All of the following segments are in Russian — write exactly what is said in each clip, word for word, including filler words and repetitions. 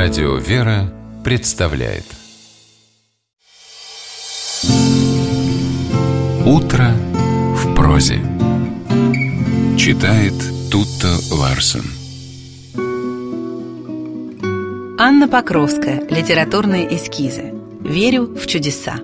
Радио «Вера» представляет «Утро в прозе». Читает Тутта Ларсен. Анна Покровская. Литературные эскизы. Верю в чудеса.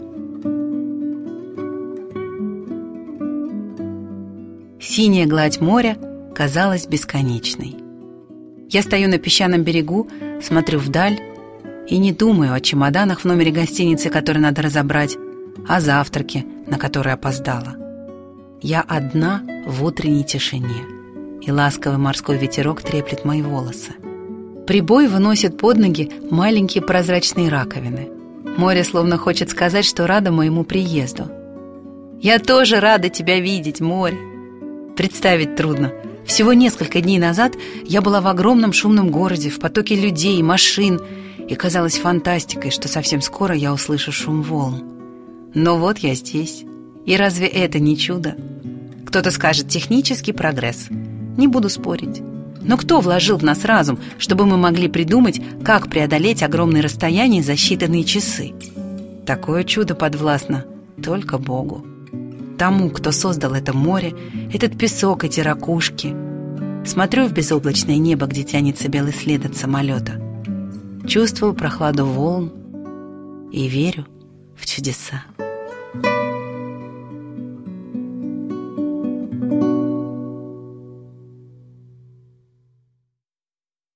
Синяя гладь моря казалась бесконечной. Я стою на песчаном берегу, смотрю вдаль и не думаю о чемоданах в номере гостиницы, которые надо разобрать, о завтраке, на который опоздала. Я одна в утренней тишине, и ласковый морской ветерок треплет мои волосы. Прибой выносит под ноги маленькие прозрачные раковины. Море словно хочет сказать, что радо моему приезду. «Я тоже рада тебя видеть, море!» Представить трудно. Всего несколько дней назад я была в огромном шумном городе, в потоке людей, машин, и казалось фантастикой, что совсем скоро я услышу шум волн. Но вот я здесь. И разве это не чудо? Кто-то скажет: технический прогресс. Не буду спорить. Но кто вложил в нас разум, чтобы мы могли придумать, как преодолеть огромные расстояния за считанные часы? Такое чудо подвластно только Богу. Тому, кто создал это море, этот песок, эти ракушки. Смотрю в безоблачное небо, где тянется белый след от самолета. Чувствую прохладу волн и верю в чудеса.